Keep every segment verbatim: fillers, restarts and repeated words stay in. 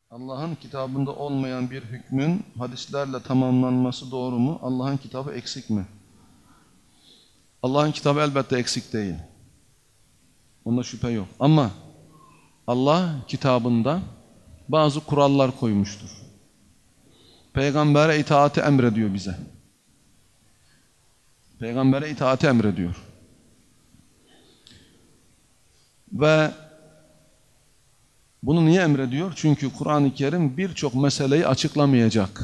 Allah'ın kitabında olmayan bir hükmün hadislerle tamamlanması doğru mu? Allah'ın kitabı eksik mi? Allah'ın kitabı elbette eksik değil. Onda şüphe yok. Ama Allah kitabında bazı kurallar koymuştur. Peygambere itaati emrediyor bize. Peygambere itaati emrediyor. Ve bunu niye emrediyor? Çünkü Kur'an-ı Kerim birçok meseleyi açıklamayacak.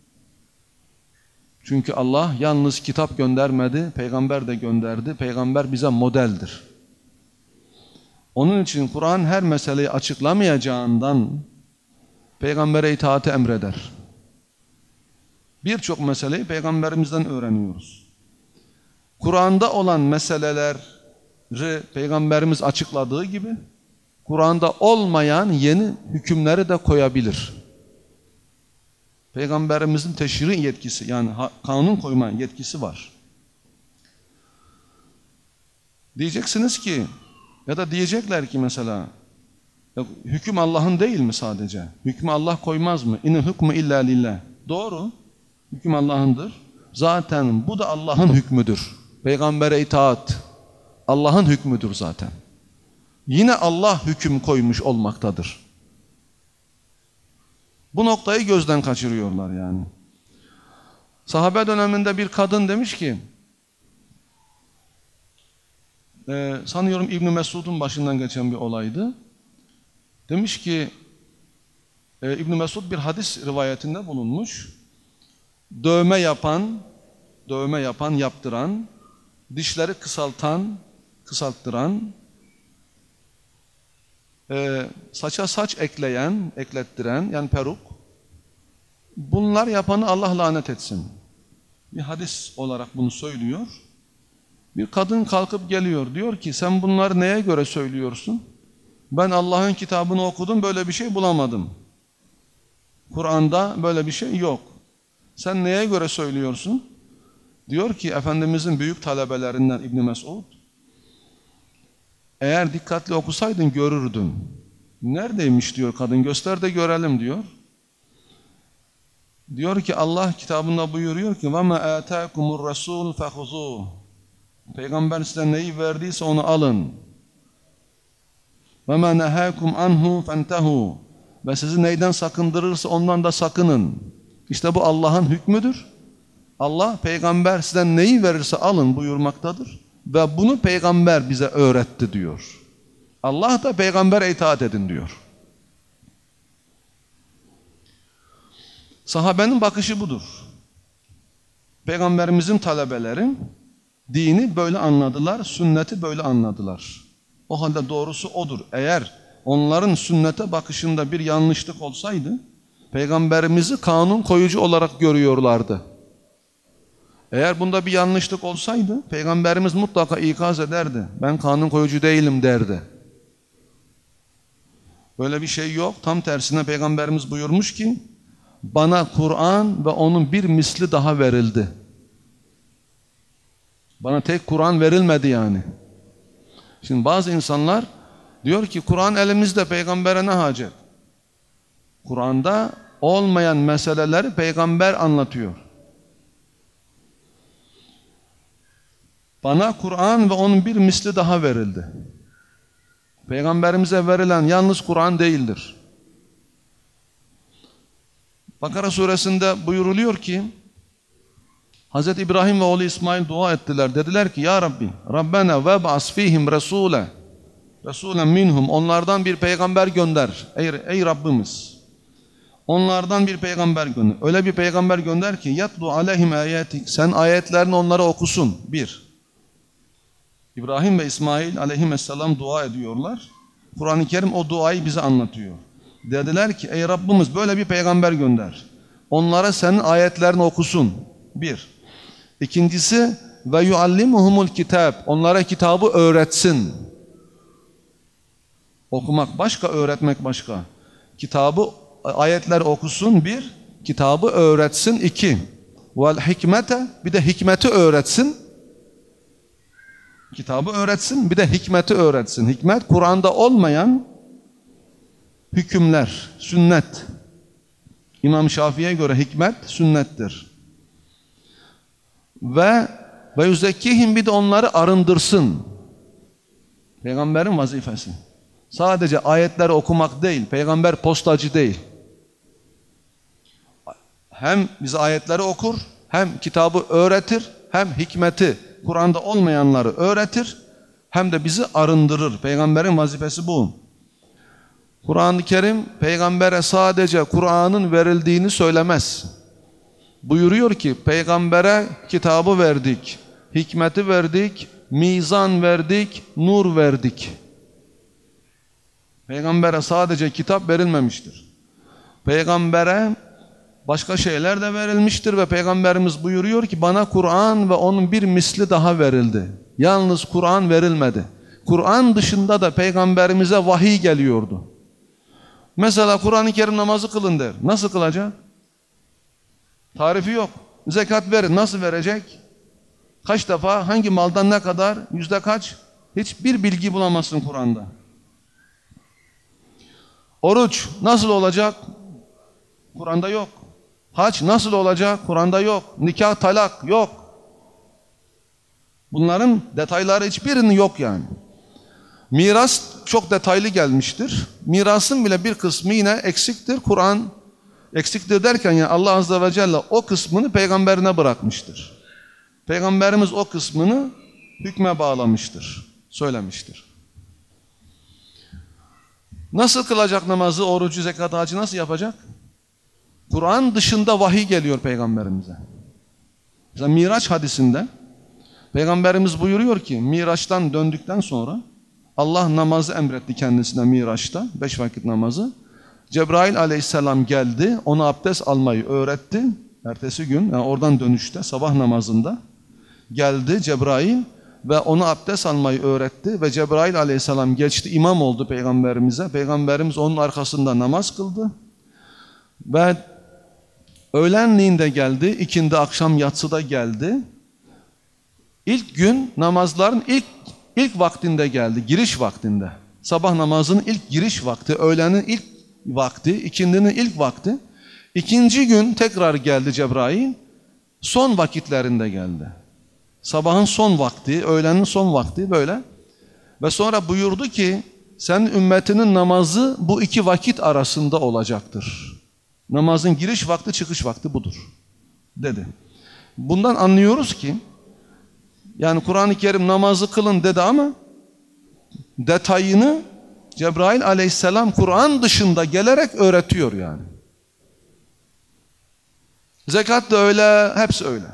Çünkü Allah yalnız kitap göndermedi, peygamber de gönderdi. Peygamber bize modeldir. Onun için Kur'an her meseleyi açıklamayacağından peygambere itaati emreder. Birçok meseleyi peygamberimizden öğreniyoruz. Kur'an'da olan meseleleri peygamberimiz açıkladığı gibi Kur'an'da olmayan yeni hükümleri de koyabilir. Peygamberimizin teşri yetkisi, yani kanun koyma yetkisi var. Diyeceksiniz ki, ya da diyecekler ki mesela, hüküm Allah'ın değil mi sadece? Hükmü Allah koymaz mı? İnil hükmü illa lillah. Doğru. Hüküm Allah'ındır. Zaten bu da Allah'ın hükmüdür. Peygambere itaat Allah'ın hükmüdür zaten. Yine Allah hüküm koymuş olmaktadır. Bu noktayı gözden kaçırıyorlar yani. Sahabe döneminde bir kadın demiş ki, e, sanıyorum İbn Mesud'un başından geçen bir olaydı. Demiş ki, e, İbn Mesud bir hadis rivayetinde bulunmuş. Dövme yapan, dövme yapan, yaptıran, dişleri kısaltan, kısalttıran, e, saça saç ekleyen, eklettiren, yani peruk, bunlar yapanı Allah lanet etsin. Bir hadis olarak bunu söylüyor. Bir kadın kalkıp geliyor, diyor ki sen bunları neye göre söylüyorsun? Ben Allah'ın kitabını okudum, böyle bir şey bulamadım. Kur'an'da böyle bir şey yok. Sen neye göre söylüyorsun? Diyor ki Efendimizin büyük talebelerinden İbn Mesud, eğer dikkatli okusaydın görürdün. Neredeymiş diyor kadın, göster de görelim diyor. Diyor ki Allah kitabında buyuruyor ki وَمَا آتَاكُمُ الرَّسُولُ فَخُذُوهُ. Peygamber size neyi verdiyse onu alın. وَمَا نَهَاكُمْ عَنْهُ فَانْتَهُوا. Ve sizi neyden sakındırırsa ondan da sakının. İşte bu Allah'ın hükmüdür. Allah peygamber size neyi verirse alın buyurmaktadır. Ve bunu peygamber bize öğretti diyor. Allah da peygambere itaat edin diyor. Sahabenin bakışı budur. Peygamberimizin talebeleri dini böyle anladılar, sünneti böyle anladılar. O halde doğrusu odur. Eğer onların sünnete bakışında bir yanlışlık olsaydı, peygamberimizi kanun koyucu olarak görüyorlardı. Eğer bunda bir yanlışlık olsaydı, peygamberimiz mutlaka ikaz ederdi. Ben kanun koyucu değilim derdi. Böyle bir şey yok. Tam tersine peygamberimiz buyurmuş ki, bana Kur'an ve onun bir misli daha verildi. Bana tek Kur'an verilmedi yani. Şimdi bazı insanlar diyor ki Kur'an elimizde, peygambere ne hacet? Kur'an'da olmayan meseleleri peygamber anlatıyor. Bana Kur'an ve onun bir misli daha verildi. Peygamberimize verilen yalnız Kur'an değildir. Bakara suresinde buyuruluyor ki Hazreti İbrahim ve oğlu İsmail dua ettiler. Dediler ki ya Rabbi, Rabbena ve ba'as fihim resule, resulen minhum, onlardan bir peygamber gönder. Ey, ey Rabbimiz, onlardan bir peygamber gönder. Öyle bir peygamber gönder ki yatlu aleyhim ayetik, sen ayetlerini onlara okusun. Bir. İbrahim ve İsmail aleyhisselam dua ediyorlar. Kur'an-ı Kerim o duayı bize anlatıyor. Dediler ki ey Rabbimiz böyle bir peygamber gönder. Onlara senin ayetlerini okusun. Bir. İkincisi ve yuallimuhumul kitab. Onlara kitabı öğretsin. Okumak başka, öğretmek başka. Kitabı, ayetler okusun bir. Kitabı öğretsin iki. Vel hikmete, bir de hikmeti öğretsin. Kitabı öğretsin, bir de hikmeti öğretsin. Hikmet Kur'an'da olmayan hükümler, sünnet. İmam Şafii'ye göre hikmet sünnettir. Ve ve yüzekkihim, bir de onları arındırsın. Peygamberin vazifesi. Sadece ayetleri okumak değil. Peygamber postacı değil. Hem bize ayetleri okur, hem kitabı öğretir, hem hikmeti, Kur'an'da olmayanları öğretir, hem de bizi arındırır. Peygamberin vazifesi bu. Kur'an-ı Kerim peygambere sadece Kur'an'ın verildiğini söylemez. Buyuruyor ki peygambere kitabı verdik, hikmeti verdik, mizan verdik, nur verdik. Peygambere sadece kitap verilmemiştir. Peygambere başka şeyler de verilmiştir ve Peygamberimiz buyuruyor ki bana Kur'an ve onun bir misli daha verildi. Yalnız Kur'an verilmedi. Kur'an dışında da Peygamberimize vahiy geliyordu. Mesela Kur'an-ı Kerim namazı kılın der. Nasıl kılacak? Tarifi yok. Zekat verin. Nasıl verecek? Kaç defa, hangi maldan ne kadar, yüzde kaç? Hiçbir bilgi bulamazsın Kur'an'da. Oruç nasıl olacak? Kur'an'da yok. Hac nasıl olacak? Kur'an'da yok. Nikah, talak yok. Bunların detayları hiçbirinin yok yani. Miras çok detaylı gelmiştir. Mirasın bile bir kısmı yine eksiktir. Kur'an eksiktir derken yani Allah Azze ve Celle o kısmını peygamberine bırakmıştır. Peygamberimiz o kısmını hükme bağlamıştır, söylemiştir. Nasıl kılacak namazı, orucu, zekatı, hacı nasıl yapacak? Kur'an dışında vahiy geliyor peygamberimize. Mesela Miraç hadisinde peygamberimiz buyuruyor ki Miraç'tan döndükten sonra Allah namazı emretti kendisine Miraç'ta, beş vakit namazı. Cebrail aleyhisselam geldi, ona abdest almayı öğretti. Ertesi gün, yani oradan dönüşte, sabah namazında geldi Cebrail ve ona abdest almayı öğretti. Ve Cebrail aleyhisselam geçti, imam oldu peygamberimize. Peygamberimiz onun arkasında namaz kıldı. Ve öğlenliğinde geldi, ikindi, akşam, yatsıda geldi. İlk gün namazların ilk ilk vaktinde geldi, giriş vaktinde. Sabah namazının ilk giriş vakti, öğlenin ilk vakti, ikindinin ilk vakti. İkinci gün tekrar geldi Cebrail, son vakitlerinde geldi. Sabahın son vakti, öğlenin son vakti böyle. Ve sonra buyurdu ki, senin ümmetinin namazı bu iki vakit arasında olacaktır. Namazın giriş vakti, çıkış vakti budur, dedi. Bundan anlıyoruz ki, yani Kur'an-ı Kerim namazı kılın dedi ama detayını Cebrail aleyhisselam Kur'an dışında gelerek öğretiyor yani. Zekat da öyle, hepsi öyle.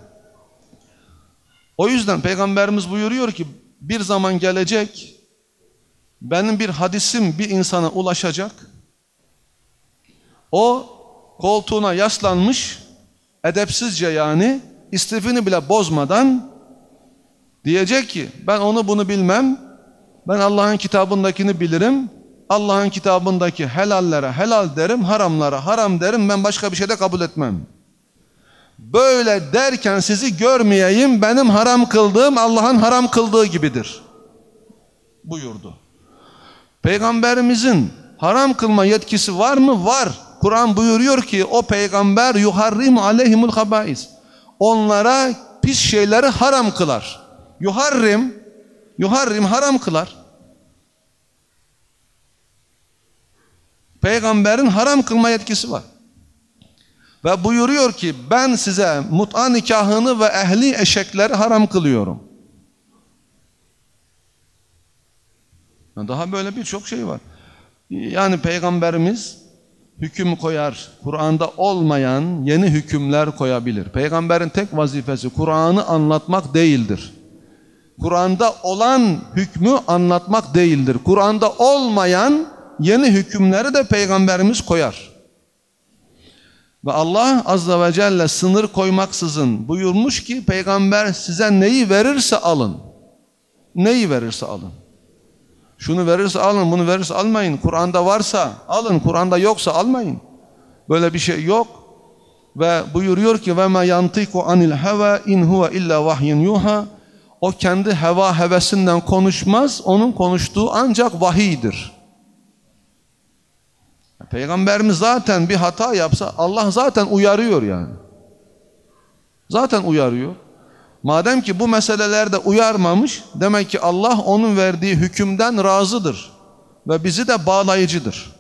O yüzden Peygamberimiz buyuruyor ki bir zaman gelecek, benim bir hadisim bir insana ulaşacak. O koltuğuna yaslanmış, edepsizce yani, istifini bile bozmadan diyecek ki ben onu bunu bilmem, ben Allah'ın kitabındakini bilirim, Allah'ın kitabındaki helallere helal derim, haramlara haram derim, ben başka bir şey de kabul etmem. Böyle derken sizi görmeyeyim, benim haram kıldığım Allah'ın haram kıldığı gibidir buyurdu. Peygamberimizin haram kılma yetkisi var mı? Var. Kur'an buyuruyor ki o peygamber yuharrim aleyhimul habais. Onlara pis şeyleri haram kılar. Yuharrim, yuharrim haram kılar. Peygamberin haram kılma yetkisi var. Ve buyuruyor ki ben size mut'a nikahını ve ehli eşekleri haram kılıyorum. Daha böyle birçok şey var. Yani Peygamberimiz hüküm koyar. Kur'an'da olmayan yeni hükümler koyabilir. Peygamberin tek vazifesi Kur'an'ı anlatmak değildir. Kur'an'da olan hükmü anlatmak değildir. Kur'an'da olmayan yeni hükümleri de Peygamberimiz koyar. Ve Allah Azze ve Celle sınır koymaksızın buyurmuş ki Peygamber size neyi verirse alın. Neyi verirse alın. Şunu verirse alın, bunu verirse almayın. Kur'an'da varsa alın, Kur'an'da yoksa almayın. Böyle bir şey yok. Ve buyuruyor ki ve ma yantiku anil heva in huve illa vahyun yuha. O kendi heva hevesinden konuşmaz. Onun konuştuğu ancak vahiydir. Peygamberimiz zaten bir hata yapsa Allah zaten uyarıyor yani. Zaten uyarıyor. Madem ki bu meselelerde uyarmamış, demek ki Allah onun verdiği hükümden razıdır ve bizi de bağlayıcıdır.